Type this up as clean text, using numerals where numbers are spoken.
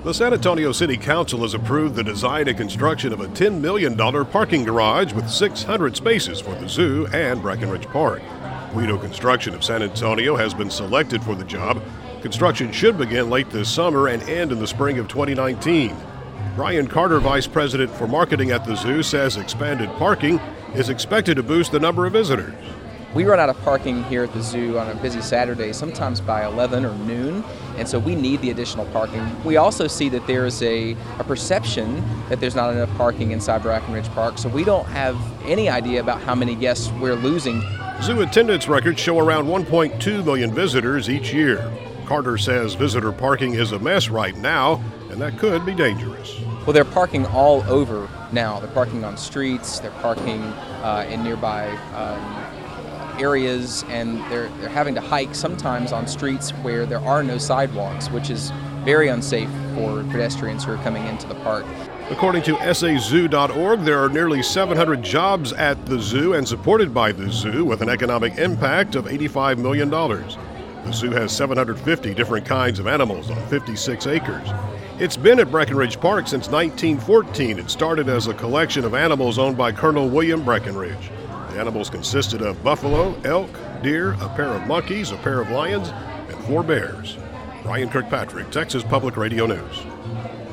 The San Antonio City Council has approved the design and construction of a $10 million parking garage with 600 spaces for the zoo and Breckenridge Park. Guido Construction of San Antonio has been selected for the job. Construction should begin late this summer and end in the spring of 2019. Brian Carter, Vice President for Marketing at the zoo, says expanded parking is expected to boost the number of visitors. We run out of parking here at the zoo on a busy Saturday, sometimes by 11 or noon, and so we need the additional parking. We also see that there's a perception that there's not enough parking inside Breckenridge Park, so we don't have any idea about how many guests we're losing. Zoo attendance records show around 1.2 million visitors each year. Carter says visitor parking is a mess right now, and that could be dangerous. Well, they're parking all over now. They're parking on streets, they're parking in nearby areas, and they're having to hike sometimes on streets where there are no sidewalks, which is very unsafe for pedestrians who are coming into the park. According to SAZoo.org, there are nearly 700 jobs at the zoo and supported by the zoo with an economic impact of $85 million. The zoo has 750 different kinds of animals on 56 acres. It's been at Breckenridge Park since 1914. It started as a collection of animals owned by Colonel William Breckenridge. The animals consisted of buffalo, elk, deer, a pair of monkeys, a pair of lions, and 4 bears. Ryan Kirkpatrick, Texas Public Radio News.